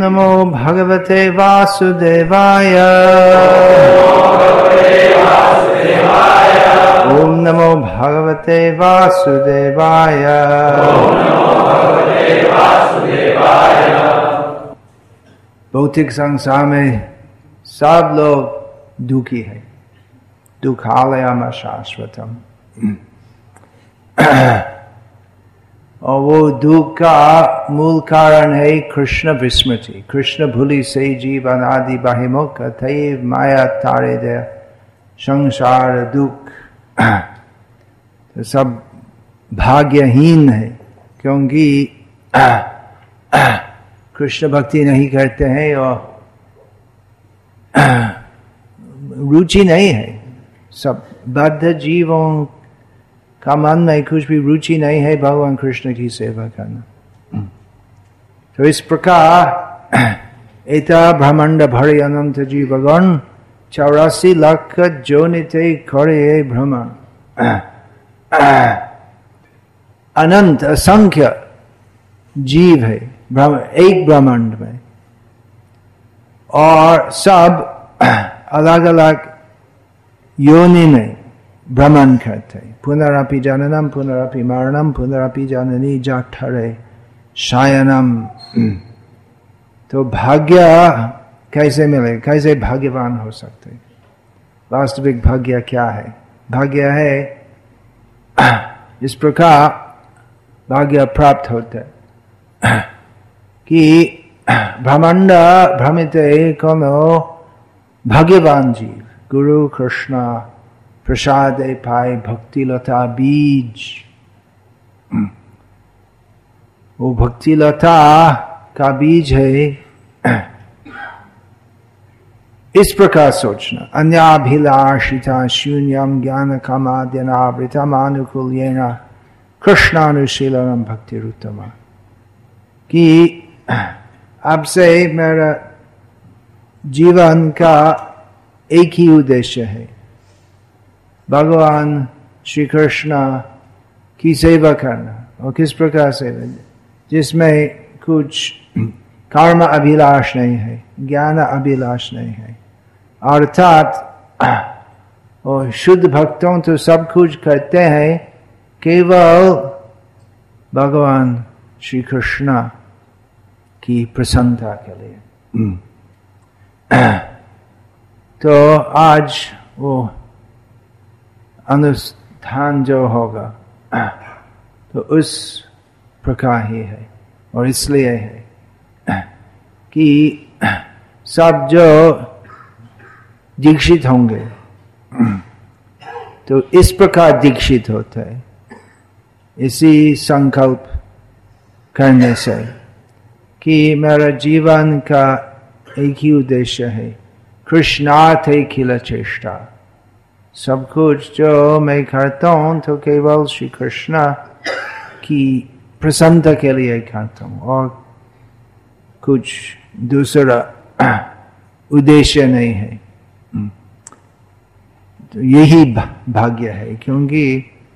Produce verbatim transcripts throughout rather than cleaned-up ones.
नमो भगवते वासुदेवाय। ओम नमो भगवते वासुदेवाय। भौतिक संसार में सब लोग दुखी है। दुखालयम शाश्वतम। और वो दुख का मूल कारण है कृष्ण विस्मृति। कृष्ण भूलि से जीव अनादि बहिमुख अतएव माया तारे दे संसार दुख। तो सब भाग्यहीन है, क्योंकि कृष्ण भक्ति नहीं करते हैं और रुचि नहीं है। सब बद्ध जीवों का मन में कुछ भी रुचि नहीं है भगवान कृष्ण की सेवा करना। तो इस प्रकार एता ब्रह्मांड भरे अनंत जीवगण चौरासी लाख जोनिते करे भ्रमण। अनंत असंख्य जीव है एक ब्रह्मांड में, और सब अलग अलग योनि में भ्रमण करते। पुनरपि जननम पुनरपि मरणम पुनरपि जननी जठरे शयनम। तो भाग्य कैसे मिले, कैसे भाग्यवान हो सकते? वास्तविक भाग्य क्या है? भाग्य है इस प्रकार भाग्य प्राप्त होते कि ब्रह्मांड भ्रमित कोनो भाग्यवान जीव गुरु कृष्ण प्रसाद पाए भक्ति लता बीज। वो भक्ति लता का बीज है। इस प्रकार सोचना, अन्याभिलाषिता शून्यम ज्ञान कामाद्यनावृतम अनुकूल्येन कृष्णानुशीलनम भक्ति रुतमा। कि अब से मेरा जीवन का एक ही उद्देश्य है, भगवान श्री कृष्ण की सेवा करना। और किस प्रकार सेवा? जिसमें कुछ कर्म अभिलाष नहीं है, ज्ञान अभिलाष नहीं है। अर्थात और शुद्ध भक्तों तो सब कुछ करते हैं केवल भगवान श्री कृष्ण की प्रसन्नता के लिए। तो आज वो अनुष्ठान जो होगा तो उस प्रकार ही है, और इसलिए है कि सब जो दीक्षित होंगे तो इस प्रकार दीक्षित होते हैं, इसी संकल्प करने से कि मेरा जीवन का एक ही उद्देश्य है, कृष्णार्थ अखिल चेष्टा। सब कुछ जो मैं करता हूँ तो केवल श्री कृष्ण की प्रसन्नता के लिए करता हूँ, और कुछ दूसरा उद्देश्य नहीं है। तो यही भाग्य है, क्योंकि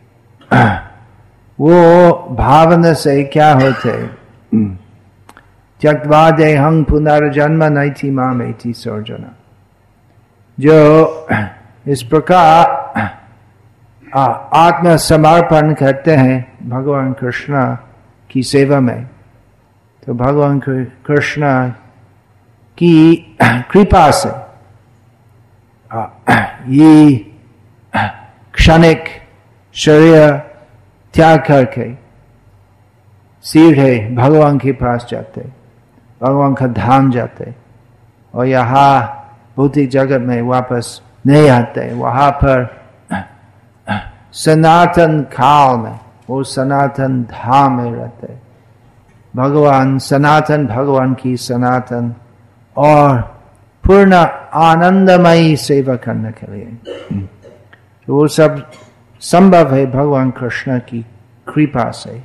वो भावना से क्या होते, त्यक्त्वा देहं पुनर्जन्म नैति मामेति सर्जना। जो इस प्रकार आत्म समर्पण करते हैं भगवान कृष्ण की सेवा में, तो भगवान कृष्ण की कृपा से ये क्षणिक शरीर त्याग करके सीधे भगवान के पास जाते, भगवान का धाम जाते, और यहाँ भौतिक जगत में वापस नहीं आते। वहां पर सनातन काल में वो सनातन धाम में रहते। भगवान सनातन भगवान की सनातन और पूर्ण आनंदमयी सेवा करने के लिए। तो वो सब संभव है भगवान कृष्ण की कृपा से।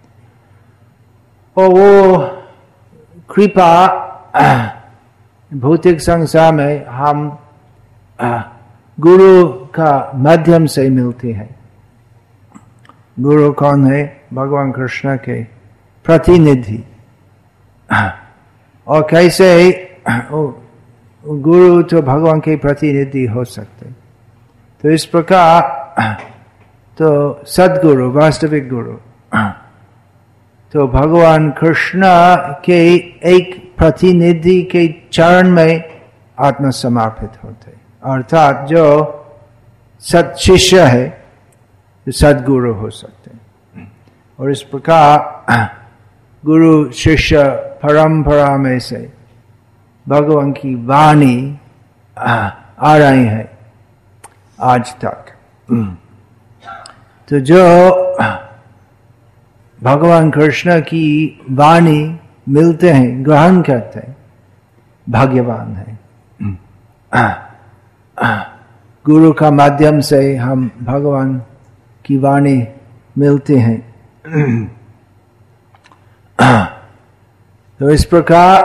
और वो कृपा भौतिक संसार में हम गुरु का माध्यम से मिलती है। गुरु कौन है? भगवान कृष्ण के प्रतिनिधि। और कैसे गुरु तो भगवान के प्रतिनिधि हो सकते। तो इस प्रकार तो सद्गुरु, वास्तविक गुरु तो भगवान कृष्ण के एक प्रतिनिधि के चरण में आत्म समर्पित होते, अर्थात जो सत शिष्य है तो सद्गुरु हो सकते। और इस प्रकार गुरु शिष्य परंपरा में से भगवान की वाणी आ रही है आज तक। तो जो भगवान कृष्ण की वाणी मिलते हैं, ग्रहण करते हैं, भाग्यवान है। गुरु का माध्यम से हम भगवान की वाणी मिलते हैं। तो इस प्रकार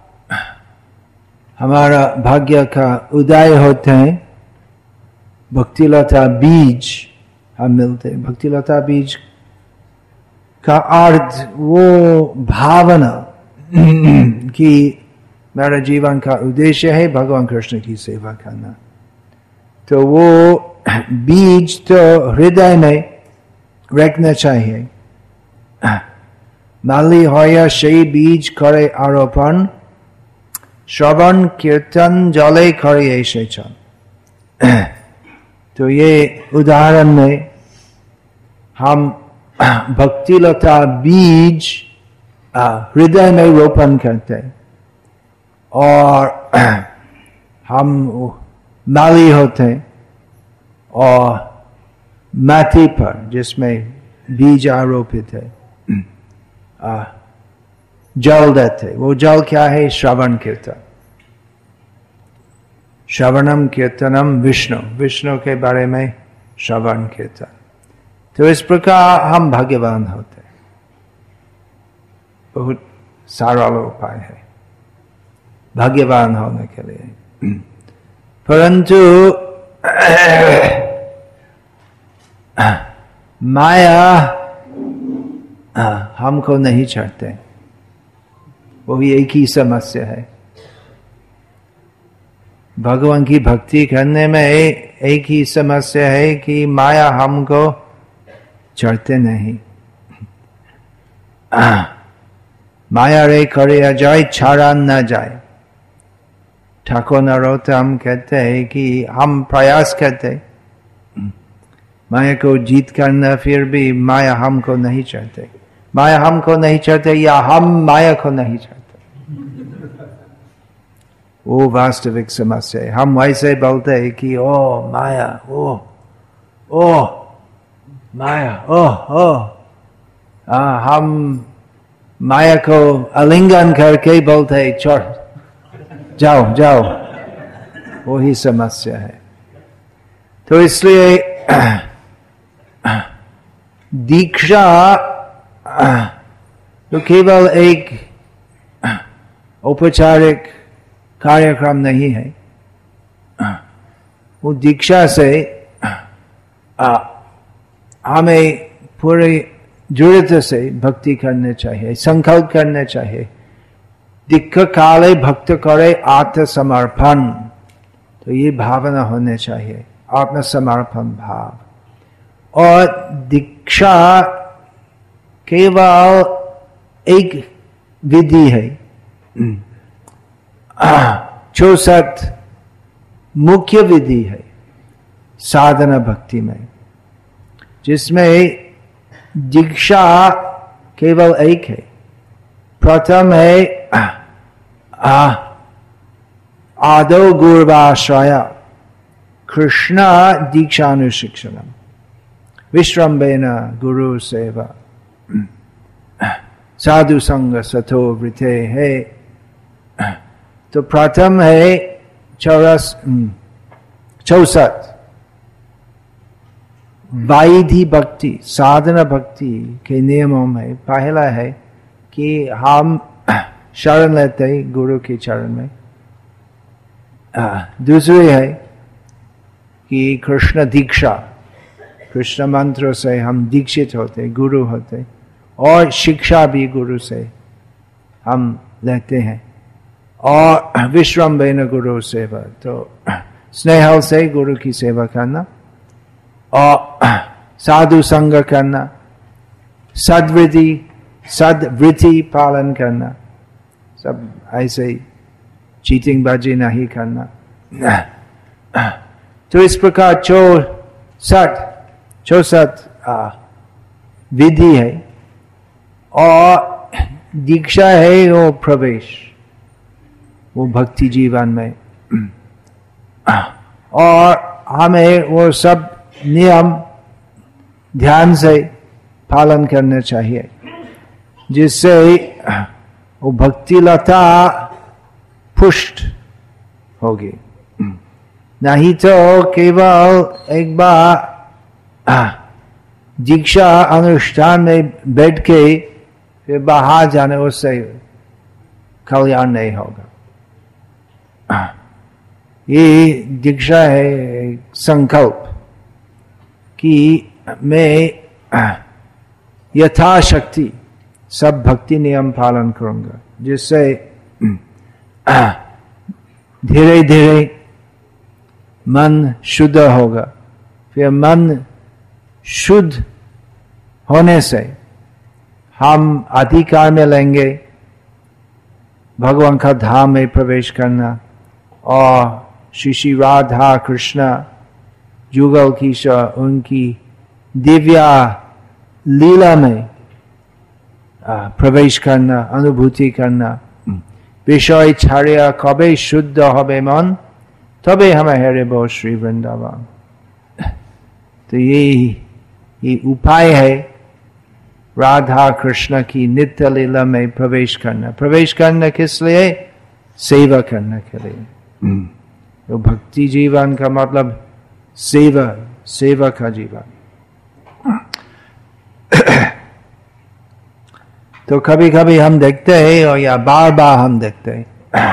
हमारा भाग्य का उदय होते हैं। भक्तिलता बीज हम मिलते हैं। भक्तिलता बीज का अर्थ वो भावना कि मेरा जीवन का उद्देश्य है भगवान कृष्ण की सेवा करना। तो वो बीज तो हृदय में रखना चाहिए। माली होया সেই বীজ করে আরোপণ, শ্রবণ कीर्तन जले करे সেচন। तो ये उदाहरण में हम भक्तिलता बीज हृदय में रोपण करते और हम माली होते और माटी पर जिसमें बीज आरोपित है आ, जल देते। वो जल क्या है? श्रवण कीर्तन। श्रवणम कीर्तनम विष्णु, विष्णु के बारे में श्रवण कीर्तन। तो इस प्रकार हम भाग्यवान होते। बहुत सारा उपाय है भाग्यवान होने के लिए, परंतु माया हमको नहीं चाहते। वो भी एक ही समस्या है। भगवान की भक्ति करने में एक ही समस्या है कि माया हमको चढ़ते नहीं। माया रे करे जाए छाड़ा न जाए। ठाकुर नरोत्तम कहते हैं कि हम प्रयास करते माया को जीत करना, फिर भी माया हमको नहीं चाहते। माया हमको नहीं चाहते या हम माया को नहीं चाहते, वो वास्तविक समस्या है। हम वैसे बोलते हैं कि ओ माया, ओ ओ माया, ओ ओ आ, हम माया को आलिंगन करके बोलते हैं छोड़ जाओ जाओ, वही समस्या है। तो इसलिए दीक्षा तो केवल एक औपचारिक कार्यक्रम नहीं है। वो दीक्षा से हमें पूरी दृढ़ता से भक्ति करने चाहिए, संकल्प करने चाहिए। दिक्ख काले भक्त करे आत्मसमर्पण, तो ये भावना होने चाहिए, आत्मसमर्पण भाव। और दीक्षा केवल एक विधि है। चौसठ मुख्य विधि है साधना भक्ति में, जिसमें दीक्षा केवल एक है। प्रथम है आदौ गुरुवाश्रय कृष्ण दीक्षानुशिक्षणम विश्रम्भेन गुरु सेवा साधु संग सतो वृते है। तो प्रथम है चौरस चौसठ वाइधि भक्ति, साधना भक्ति के नियमों में पहला है कि हम शरण लेते हैं गुरु के चरण में। दूसरी है कि कृष्ण दीक्षा, कृष्ण मंत्र से हम दीक्षित होते, गुरु होते, और शिक्षा भी गुरु से हम लेते हैं। और विश्रम्भेन गुरु सेवा, तो स्नेह से गुरु की सेवा करना और साधु संग करना, सद्वृत्ति सद्वृत्ति पालन करना, सब ऐसे ही चीटिंग बाजी नहीं करना। तो इस प्रकार चौसठ चौसठ विधि है और दीक्षा है वो प्रवेश, वो भक्ति जीवन में, और हमें वो सब नियम ध्यान से पालन करना चाहिए जिससे वो भक्ति लता पुष्ट होगी। नहीं तो केवल एक बार दीक्षा अनुष्ठान में बैठ के फिर बाहर जाने, उससे कल्याण नहीं होगा। ये दीक्षा है संकल्प कि मैं यथाशक्ति सब भक्ति नियम पालन करूंगा, जिससे धीरे धीरे मन शुद्ध होगा। फिर मन शुद्ध होने से हम अधिकार में लेंगे भगवान का धाम में प्रवेश करना, और श्री श्री राधा कृष्ण जुगल किशोर उनकी दिव्या लीला में प्रवेश करना, अनुभूति करना। विषय छाड़िया कबे शुद्ध होबे मन, तबे हमें हेरेबो श्री वृंदावन। तो ये ये उपाय है राधा कृष्ण की नित्य लीला में प्रवेश करना। प्रवेश करना किस लिए? सेवा करने के लिए। तो भक्ति जीवन का मतलब सेवा, सेवा का जीवन। तो कभी कभी हम देखते हैं, और या बार बार हम देखते हैं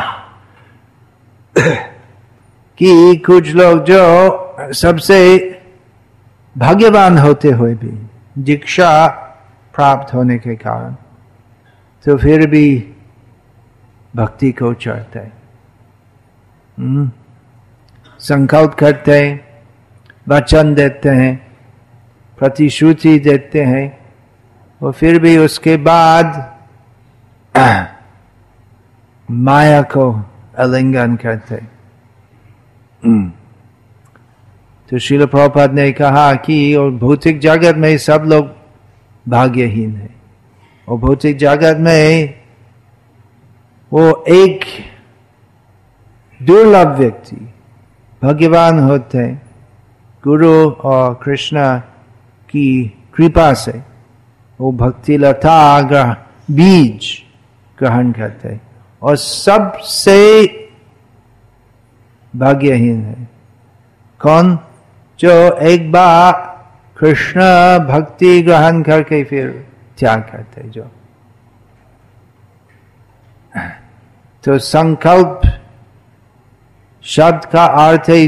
कि कुछ लोग जो सबसे भाग्यवान होते हुए भी दीक्षा प्राप्त होने के कारण तो फिर भी भक्ति को चढ़ते हैं, संकल्प करते हैं, वचन देते हैं, प्रतिश्रुति देते हैं, और फिर भी उसके बाद माया को आलिंगन करते। तो श्रील प्रभुपाद ने कहा कि और भौतिक जगत में सब लोग भाग्यहीन है, और भौतिक जगत में वो एक दुर्लभ व्यक्ति भाग्यवान होते हैं, गुरु और कृष्ण की कृपा से वो भक्ति लता ग्रह बीज ग्रहण करते हैं, और सबसे भाग्यहीन है कौन? जो एक बार कृष्ण भक्ति ग्रहण करके फिर त्याग करते। जो तो संकल्प शब्द का अर्थ है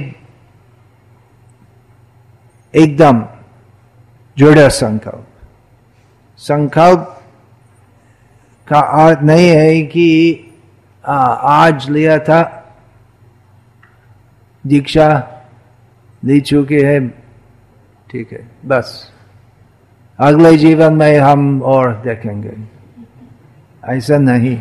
एकदम दृढ़ संकल्प। संकल्प का अर्थ नहीं है कि आ, आज लिया था, दीक्षा ले चुके हैं, ठीक है, बस अगले जीवन में हम और देखेंगे, ऐसा नहीं।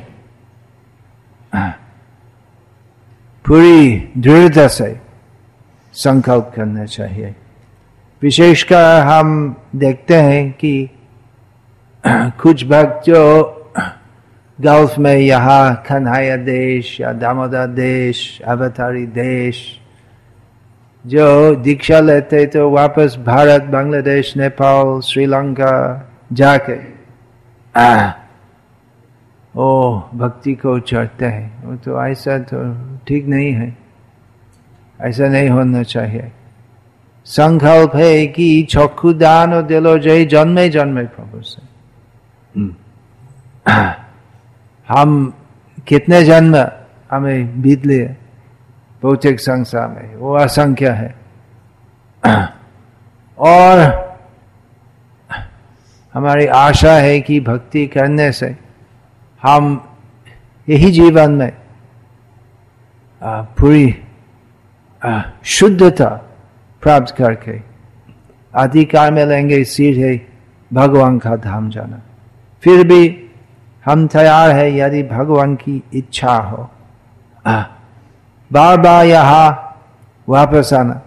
पूरी दृढ़ता से संकल्प करना चाहिए। विशेषकर हम देखते हैं कि कुछ भक्त जो गल्फ में, यहाँ कन्हैया देश या दामोदर देश, अवतारी देश, जो दीक्षा लेते तो वापस भारत, बांग्लादेश, नेपाल, श्रीलंका जाके ओ भक्ति को चढ़ते हैं। वो तो ऐसा तो ठीक नहीं है, ऐसा नहीं होना चाहिए। संकल्प है कि चक्षु दान और दिलो जय जन्मे जन्मे प्रभु से। हम कितने जन्म हमें बीत लिए भौतिक संसार में, वो असंख्य है, और हमारी आशा है कि भक्ति करने से हम यही जीवन में पूरी शुद्धता प्राप्त करके अधिकार में लेंगे सीधे भगवान का धाम जाना। फिर भी हम तैयार है यदि भगवान की इच्छा हो बार बार यहाँ वापस आना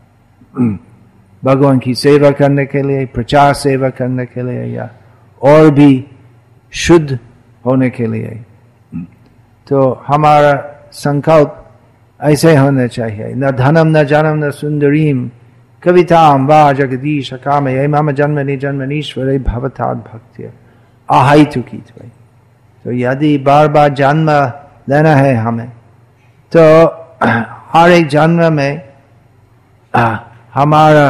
भगवान की सेवा करने के लिए, प्रचार सेवा करने के लिए या और भी शुद्ध होने के लिए। तो हमारा संकल्प ऐसे होना चाहिए, न धनम न जनम न सुंदरीम कविताम वा जगदीश कामये मम जन्मनि जन्मनीश्वरे भवतात् भक्त्या आहैतुकी। तो यदि बार बार जन्म लेना है हमें, तो हर एक जन्म में हमारा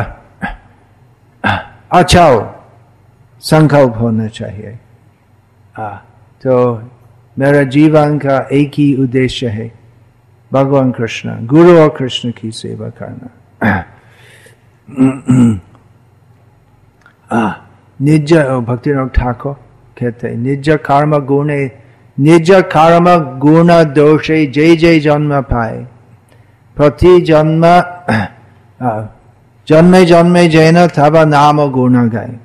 अच्छा संकल्प होना चाहिए। आ, तो मेरा जीवन का एक ही उद्देश्य है भगवान कृष्ण, गुरु और कृष्ण की सेवा करना। निज भक्तिनाथ ठाकुर कहते हैं निज कर्म गुणे निज कर्म गुण दोषे जय जय जन्म पाए प्रति जन्म जन्मे जन्मे जैन तब नाम गुण गाए।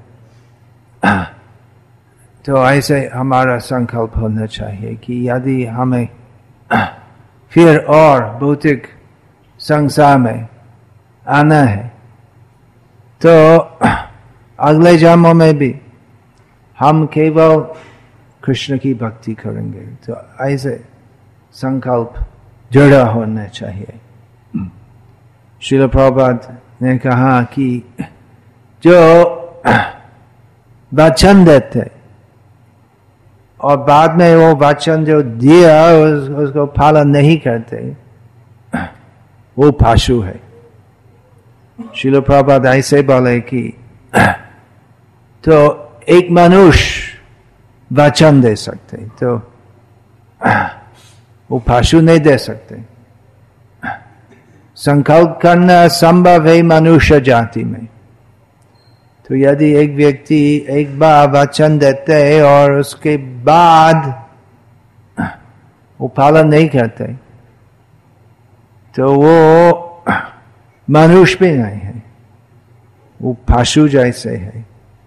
तो ऐसे हमारा संकल्प होना चाहिए कि यदि हमें फिर और भौतिक संसार में आना है तो अगले जन्मों में भी हम केवल कृष्ण की भक्ति करेंगे। तो ऐसे संकल्प दृढ़ होना चाहिए। श्रील प्रभुपाद ने कहा कि जो वचन देते और बाद में वो वचन जो दिया उस, उसको पालन नहीं करते वो पशु है। श्रील प्रभुपाद ऐसे बोले कि तो एक मनुष्य वचन दे सकते तो वो पशु नहीं दे सकते। संकल्प करना संभव है मनुष्य जाति में। तो यदि एक व्यक्ति एक बार वचन देते हैं और उसके बाद वो पालन नहीं करते तो वो मनुष्य भी नहीं है, वो पशु जैसे है।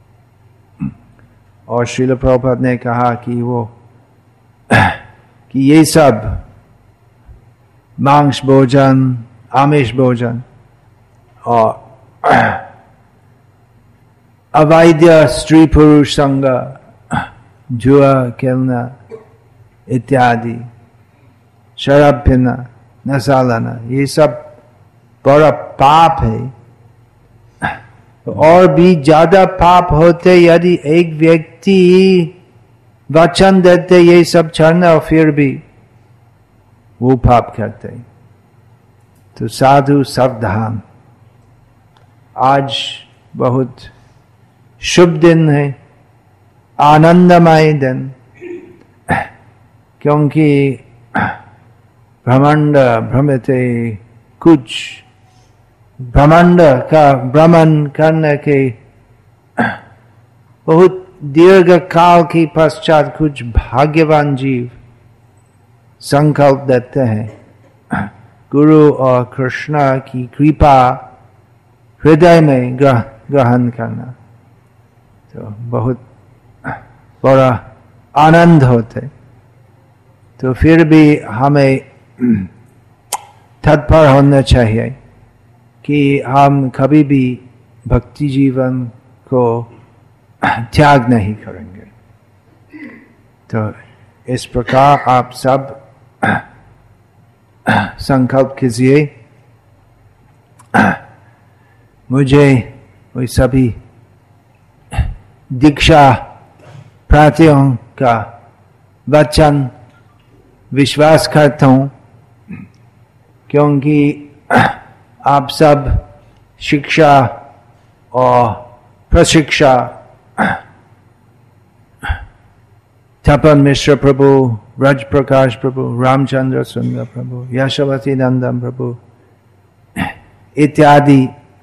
और श्रील प्रभुपाद ने कहा कि वो कि ये सब मांस भोजन, आमिष भोजन और अवैध स्त्री पुरुष संग, जुआ खेलना इत्यादि, शराब पीना, नशा लेना, ये सब बड़ा पाप है। और भी ज्यादा पाप होते यदि एक व्यक्ति वचन देते ये सब छोड़ना और फिर भी वो पाप करते। तो साधु सावधान। आज बहुत शुभ दिन है, आनंदमय दिन, क्योंकि ब्रह्मांड भ्रमते कुछ ब्रह्मांड का भ्रमण करने के बहुत दीर्घ काल के पश्चात कुछ भाग्यवान जीव संकल्प देते हैं गुरु और कृष्ण की कृपा हृदय में ग्रहण करना। तो बहुत बड़ा आनंद होते। तो फिर भी हमें तत्पर होना चाहिए कि हम कभी भी भक्ति जीवन को त्याग नहीं करेंगे। तो इस प्रकार आप सब संकल्प कीजिए। मुझे वही सभी दीक्षा प्रार्थियों का वचन विश्वास करता हूँ, क्योंकि आप सब शिक्षा और प्रशिक्षा तपन मिश्र प्रभु, ब्रज प्रकाश प्रभु, रामचंद्र सुंदर प्रभु, यशोवती नंदन प्रभु इत्यादि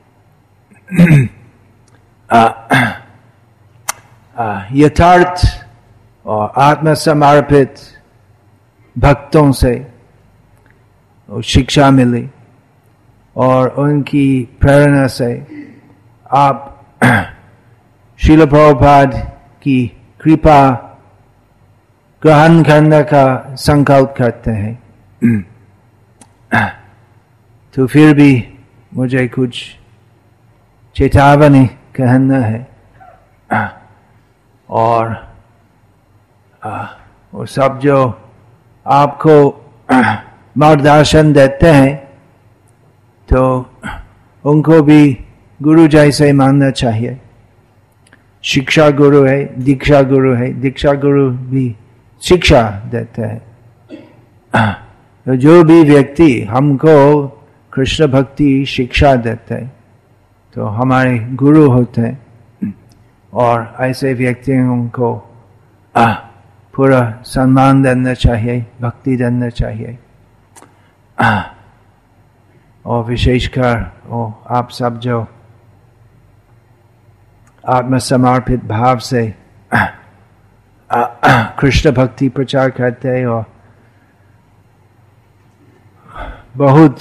यथार्थ और आत्मसमर्पित भक्तों से शिक्षा मिली और उनकी प्रेरणा से आप श्रील प्रभुपाद की कृपा ग्रहण करने का संकल्प करते हैं। तो फिर भी मुझे कुछ चेतावनी कहना है और वो सब जो आपको मार्गदर्शन देते हैं तो उनको भी गुरु जैसे मानना चाहिए। शिक्षा गुरु है, दीक्षा गुरु है, दीक्षा गुरु भी शिक्षा देते हैं। तो जो भी व्यक्ति हमको कृष्ण भक्ति शिक्षा देते हैं तो हमारे गुरु होते हैं और ऐसे व्यक्तियों को पूरा सम्मान देना चाहिए, भक्ति देना चाहिए। और विशेषकर वो आप सब जो आत्मसमर्पित भाव से कृष्ण भक्ति प्रचार करते हैं और बहुत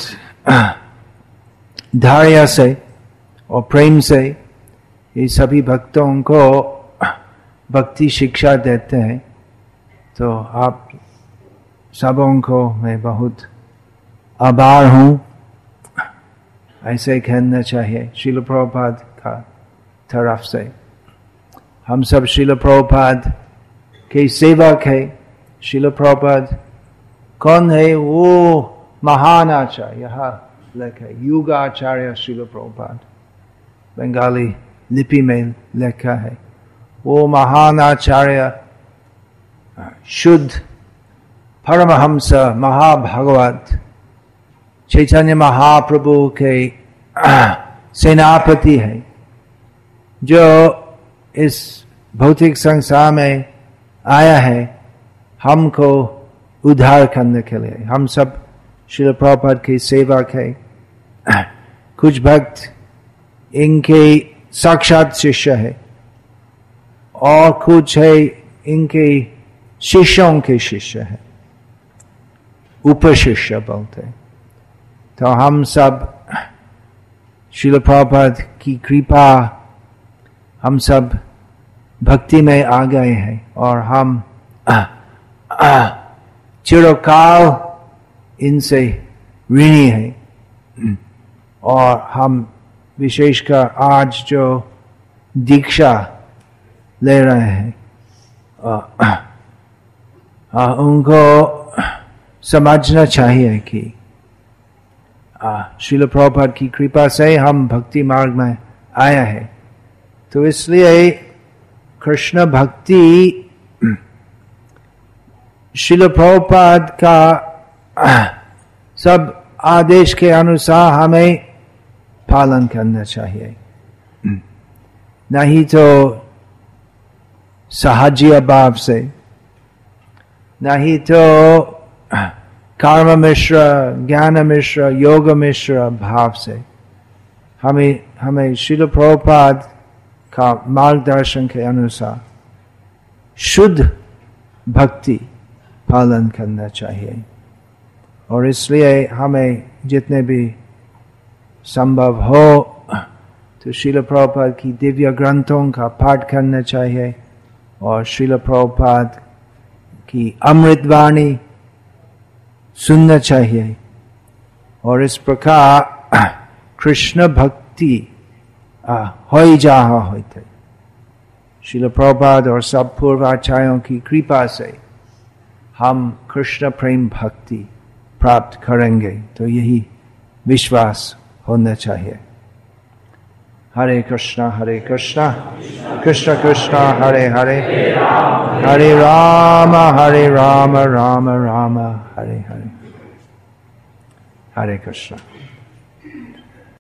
धैर्य से और प्रेम से ये सभी भक्तों को भक्ति शिक्षा देते हैं, तो आप सबों को मैं बहुत आभार हूँ ऐसे कहना चाहिए श्रील प्रभुपाद का तरफ से। हम सब श्रील प्रभुपाद के सेवक है। श्रील प्रभुपाद कौन है? वो महान आचार्य, यहाँ लिखा है युग आचार्य श्रील प्रभुपाद, बंगाली लिपि में लिखा है। वो महान आचार्य शुद्ध परमहंस महाभागवत चैतन्य महाप्रभु के सेनापति है, जो इस भौतिक संसार में आया है हमको उद्धार करने के लिए। हम सब श्रील प्रभुपाद के सेवक है। कुछ भक्त इनके साक्षात शिष्य है और कुछ है इनके शिष्यों के शिष्य है, उपशिष्य बोलते। तो हम सब श्रील प्रभुपाद की कृपा, हम सब भक्ति में आ गए हैं और हम चिरकाल इनसे ऋणी हैं। और हम विशेषकर आज जो दीक्षा ले रहे हैं उनको समझना चाहिए कि श्रील प्रभुपाद की कृपा से हम भक्ति मार्ग में आया है। तो इसलिए कृष्ण भक्ति श्रील प्रभुपाद का सब आदेश के अनुसार हमें पालन करना चाहिए, नहीं तो सहजीय भाव से, नहीं तो कर्म मिश्र, ज्ञान मिश्र, योग मिश्र भाव से। हमें हमें श्रील प्रभुपाद का मार्गदर्शन के अनुसार शुद्ध भक्ति पालन करना चाहिए। और इसलिए हमें जितने भी संभव हो तो श्रील प्रभुपाद की दिव्य ग्रंथों का पाठ करना चाहिए और श्रील प्रभुपाद की अमृतवाणी सुनना चाहिए। और इस प्रकार कृष्ण भक्ति हो जा होते। श्रील प्रभुपाद और सब पूर्वाचार्यों की कृपा से हम कृष्ण प्रेम भक्ति प्राप्त करेंगे। तो यही विश्वास होना चाहिए। हरे कृष्णा हरे कृष्णा कृष्ण कृष्ण हरे हरे, हरे राम हरे राम राम राम हरे हरे। हरे कृष्णा।